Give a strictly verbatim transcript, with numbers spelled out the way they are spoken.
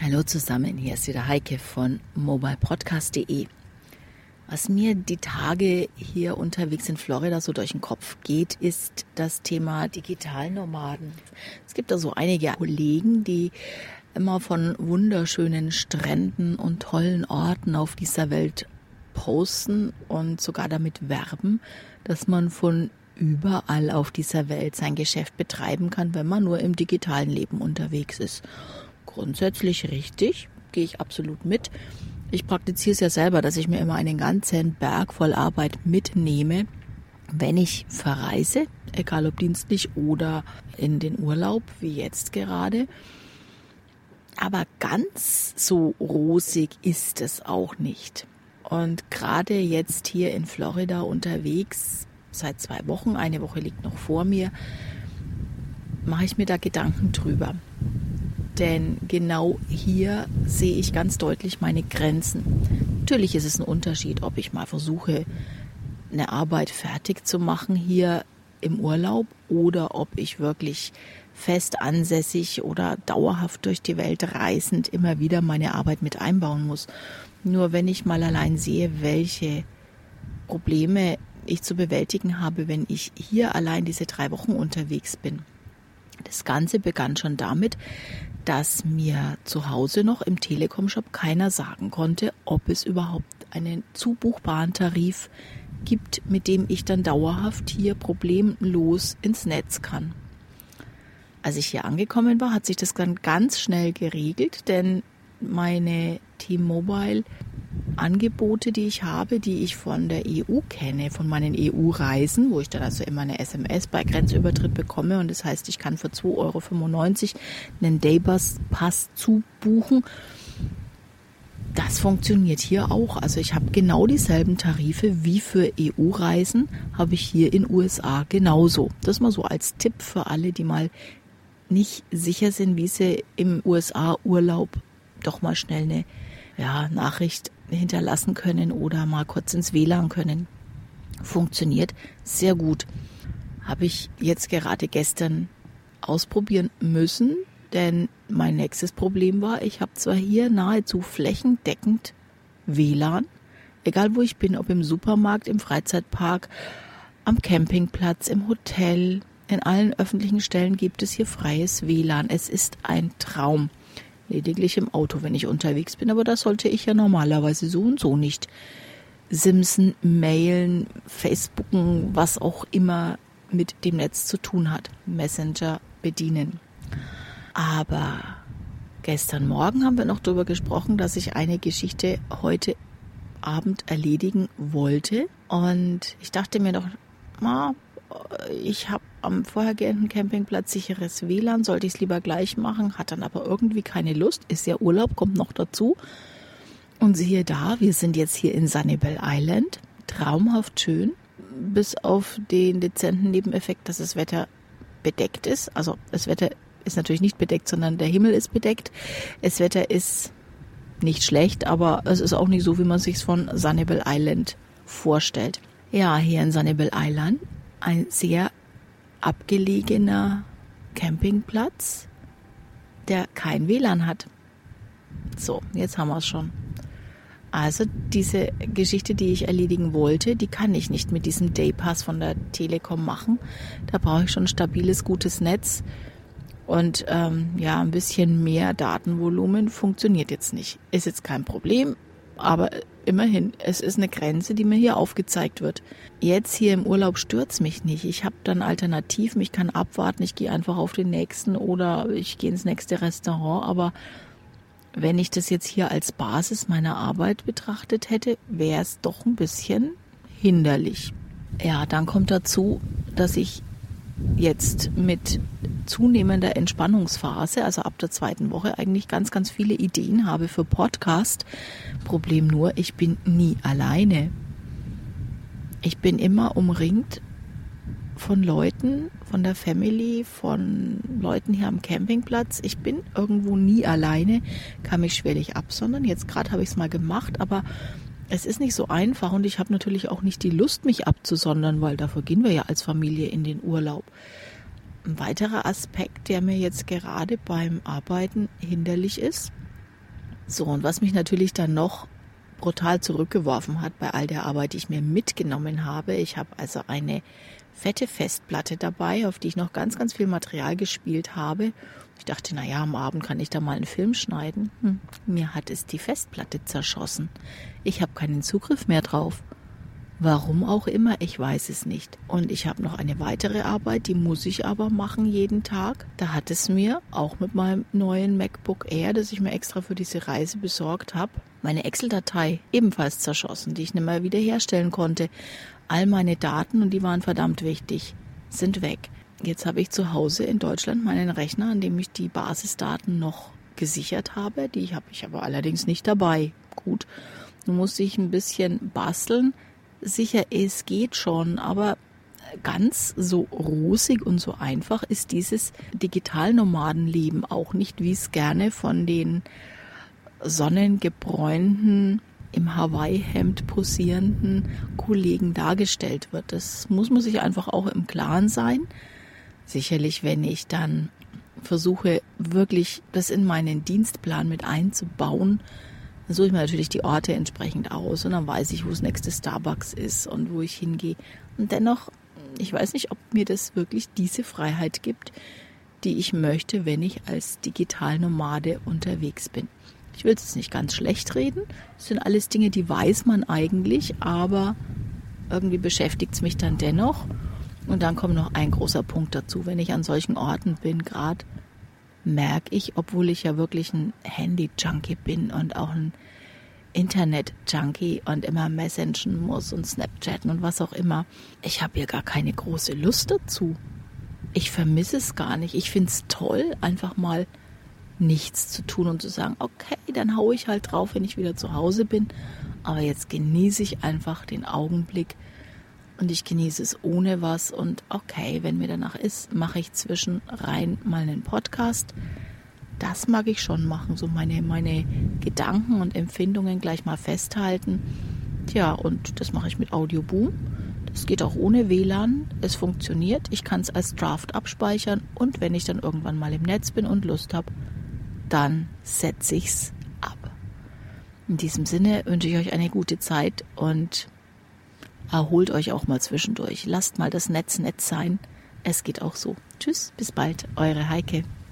Hallo zusammen, hier ist wieder Heike von mobilepodcast punkt de. Was mir die Tage hier unterwegs in Florida so durch den Kopf geht, ist das Thema Digitalnomaden. Es gibt da so einige Kollegen, die immer von wunderschönen Stränden und tollen Orten auf dieser Welt posten und sogar damit werben, dass man von überall auf dieser Welt sein Geschäft betreiben kann, wenn man nur im digitalen Leben unterwegs ist. Grundsätzlich richtig, gehe ich absolut mit. Ich praktiziere es ja selber, dass ich mir immer einen ganzen Berg voll Arbeit mitnehme, wenn ich verreise, egal ob dienstlich oder in den Urlaub, wie jetzt gerade. Aber ganz so rosig ist es auch nicht. Und gerade jetzt hier in Florida unterwegs, seit zwei Wochen, eine Woche liegt noch vor mir, mache ich mir da Gedanken drüber. Denn genau hier sehe ich ganz deutlich meine Grenzen. Natürlich ist es ein Unterschied, ob ich mal versuche, eine Arbeit fertig zu machen hier im Urlaub oder ob ich wirklich fest ansässig oder dauerhaft durch die Welt reisend immer wieder meine Arbeit mit einbauen muss. Nur wenn ich mal allein sehe, welche Probleme ich zu bewältigen habe, wenn ich hier allein diese drei Wochen unterwegs bin. Das Ganze begann schon damit, dass mir zu Hause noch im Telekom-Shop keiner sagen konnte, ob es überhaupt einen zubuchbaren Tarif gibt, mit dem ich dann dauerhaft hier problemlos ins Netz kann. Als ich hier angekommen war, hat sich das dann ganz schnell geregelt, denn meine T-Mobile-Angebote, die ich habe, die ich von der E U kenne, von meinen E U-Reisen, wo ich dann also immer eine S M S bei Grenzübertritt bekomme und das heißt, ich kann für zwei Euro fünfundneunzig einen Daybus-Pass zubuchen. Das funktioniert hier auch. Also ich habe genau dieselben Tarife wie für E U-Reisen, habe ich hier in U S A genauso. Das mal so als Tipp für alle, die mal nicht sicher sind, wie sie im U S A-Urlaub doch mal schnell eine ja, Nachricht hinterlassen können oder mal kurz ins W L A N können. Funktioniert sehr gut. Habe ich jetzt gerade gestern ausprobieren müssen, denn mein nächstes Problem war, ich habe zwar hier nahezu flächendeckend W L A N, egal wo ich bin, ob im Supermarkt, im Freizeitpark, am Campingplatz, im Hotel, in allen öffentlichen Stellen gibt es hier freies W L A N. Es ist ein Traum. Lediglich im Auto, wenn ich unterwegs bin. Aber das sollte ich ja normalerweise so und so nicht simsen, mailen, Facebooken, was auch immer mit dem Netz zu tun hat. Messenger bedienen. Aber gestern Morgen haben wir noch darüber gesprochen, dass ich eine Geschichte heute Abend erledigen wollte. Und ich dachte mir doch, na, ich habe am vorhergehenden Campingplatz sicheres W L A N, sollte ich es lieber gleich machen, hat dann aber irgendwie keine Lust, ist ja Urlaub, kommt noch dazu. Und siehe da, wir sind jetzt hier in Sanibel Island, traumhaft schön, bis auf den dezenten Nebeneffekt, dass das Wetter bedeckt ist. Also das Wetter ist natürlich nicht bedeckt, sondern der Himmel ist bedeckt. Das Wetter ist nicht schlecht, aber es ist auch nicht so, wie man sich es von Sanibel Island vorstellt. Ja, hier in Sanibel Island ein sehr abgelegener Campingplatz, der kein W L A N hat. So, jetzt haben wir es schon. Also diese Geschichte, die ich erledigen wollte, die kann ich nicht mit diesem Daypass von der Telekom machen. Da brauche ich schon ein stabiles, gutes Netz und ähm, ja, ein bisschen mehr Datenvolumen funktioniert jetzt nicht. Ist jetzt kein Problem, aber immerhin, es ist eine Grenze, die mir hier aufgezeigt wird. Jetzt hier im Urlaub stört's mich nicht. Ich habe dann Alternativen, ich kann abwarten, ich gehe einfach auf den nächsten oder ich gehe ins nächste Restaurant. Aber wenn ich das jetzt hier als Basis meiner Arbeit betrachtet hätte, wäre es doch ein bisschen hinderlich. Ja, dann kommt dazu, dass ich jetzt mit zunehmender Entspannungsphase, also ab der zweiten Woche, eigentlich ganz, ganz viele Ideen habe für Podcast. Problem nur, ich bin nie alleine. Ich bin immer umringt von Leuten, von der Family, von Leuten hier am Campingplatz. Ich bin irgendwo nie alleine, kann mich schwerlich absondern. Jetzt gerade habe ich es mal gemacht, aber es ist nicht so einfach und ich habe natürlich auch nicht die Lust, mich abzusondern, weil dafür gehen wir ja als Familie in den Urlaub. Ein weiterer Aspekt, der mir jetzt gerade beim Arbeiten hinderlich ist, So, und was mich natürlich dann noch brutal zurückgeworfen hat bei all der Arbeit, die ich mir mitgenommen habe. Ich habe also eine fette Festplatte dabei, auf die ich noch ganz, ganz viel Material gespielt habe. Ich dachte, naja, am Abend kann ich da mal einen Film schneiden. Hm, mir hat es die Festplatte zerschossen. Ich habe keinen Zugriff mehr drauf. Warum auch immer, ich weiß es nicht. Und ich habe noch eine weitere Arbeit, die muss ich aber machen jeden Tag. Da hat es mir, auch mit meinem neuen MacBook Air, das ich mir extra für diese Reise besorgt habe, meine Excel-Datei ebenfalls zerschossen, die ich nicht mehr wiederherstellen konnte. All meine Daten, und die waren verdammt wichtig, sind weg. Jetzt habe ich zu Hause in Deutschland meinen Rechner, an dem ich die Basisdaten noch gesichert habe. Die habe ich aber allerdings nicht dabei. Gut, nun musste ich ein bisschen basteln. Sicher, es geht schon, aber ganz so rosig und so einfach ist dieses Digitalnomadenleben auch nicht, wie es gerne von den sonnengebräunten, im Hawaii-Hemd posierenden Kollegen dargestellt wird. Das muss man sich einfach auch im Klaren sein. Sicherlich, wenn ich dann versuche, wirklich das in meinen Dienstplan mit einzubauen, dann suche ich mir natürlich die Orte entsprechend aus und dann weiß ich, wo das nächste Starbucks ist und wo ich hingehe. Und dennoch, ich weiß nicht, ob mir das wirklich diese Freiheit gibt, die ich möchte, wenn ich als Digitalnomade unterwegs bin. Ich will es jetzt nicht ganz schlecht reden. Das sind alles Dinge, die weiß man eigentlich, aber irgendwie beschäftigt es mich dann dennoch. Und dann kommt noch ein großer Punkt dazu. Wenn ich an solchen Orten bin, gerade merke ich, obwohl ich ja wirklich ein Handy-Junkie bin und auch ein Internet-Junkie und immer messengen muss und Snapchatten und was auch immer, ich habe hier gar keine große Lust dazu. Ich vermisse es gar nicht. Ich finde es toll, einfach mal nichts zu tun und zu sagen, okay, dann haue ich halt drauf, wenn ich wieder zu Hause bin. Aber jetzt genieße ich einfach den Augenblick und ich genieße es ohne was. Und okay, wenn mir danach ist, mache ich zwischen rein mal einen Podcast. Das mag ich schon machen, so meine, meine Gedanken und Empfindungen gleich mal festhalten. Tja, und das mache ich mit Audioboom. Das geht auch ohne W L A N. Es funktioniert. Ich kann es als Draft abspeichern und wenn ich dann irgendwann mal im Netz bin und Lust habe, dann setze ich's ab. In diesem Sinne wünsche ich euch eine gute Zeit und erholt euch auch mal zwischendurch. Lasst mal das Netz Netz sein. Es geht auch so. Tschüss, bis bald, eure Heike.